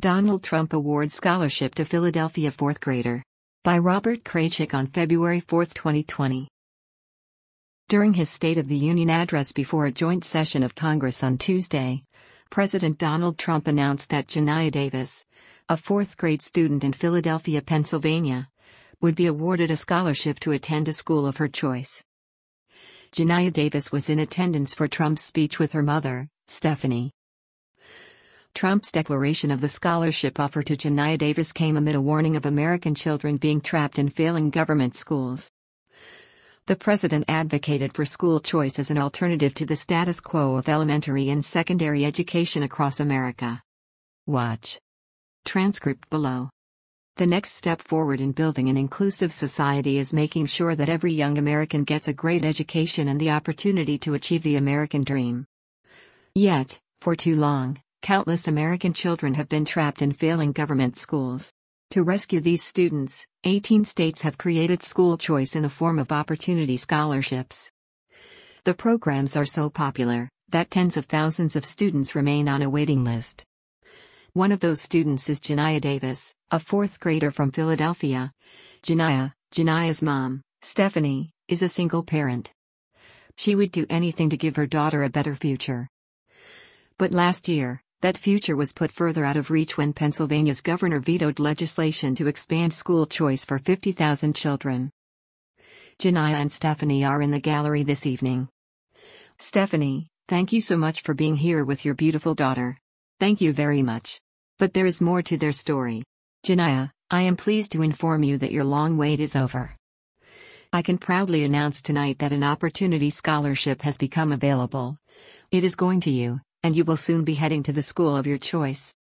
Donald Trump awards scholarship to Philadelphia fourth grader. By Robert Kraychik on February 4, 2020. During his State of the Union address before a joint session of Congress on Tuesday, President Donald Trump announced that Janiah Davis, a fourth-grade student in Philadelphia, Pennsylvania, would be awarded a scholarship to attend a school of her choice. Janiah Davis was in attendance for Trump's speech with her mother, Stephanie. Trump's declaration of the scholarship offer to Janiah Davis came amid a warning of American children being trapped in failing government schools. The president advocated for school choice as an alternative to the status quo of elementary and secondary education across America. Watch transcript below. The next step forward in building an inclusive society is making sure that every young American gets a great education and the opportunity to achieve the American dream. Yet, for too long, countless American children have been trapped in failing government schools. To rescue these students, 18 states have created school choice in the form of opportunity scholarships. The programs are so popular that tens of thousands of students remain on a waiting list. One of those students is Janiah Davis, a fourth grader from Philadelphia. Janiah's mom, Stephanie, is a single parent. She would do anything to give her daughter a better future. But last year, that future was put further out of reach when Pennsylvania's governor vetoed legislation to expand school choice for 50,000 children. Janiah and Stephanie are in the gallery this evening. Stephanie, thank you so much for being here with your beautiful daughter. Thank you very much. But there is more to their story. Janiah, I am pleased to inform you that your long wait is over. I can proudly announce tonight that an opportunity scholarship has become available. It is going to you, and you will soon be heading to the school of your choice.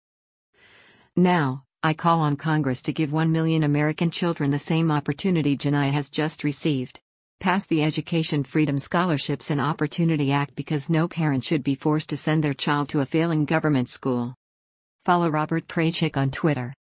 Now, I call on Congress to give 1 million American children the same opportunity Janiah has just received. Pass the Education Freedom Scholarships and Opportunity Act because no parent should be forced to send their child to a failing government school. Follow Robert Kraychik on Twitter.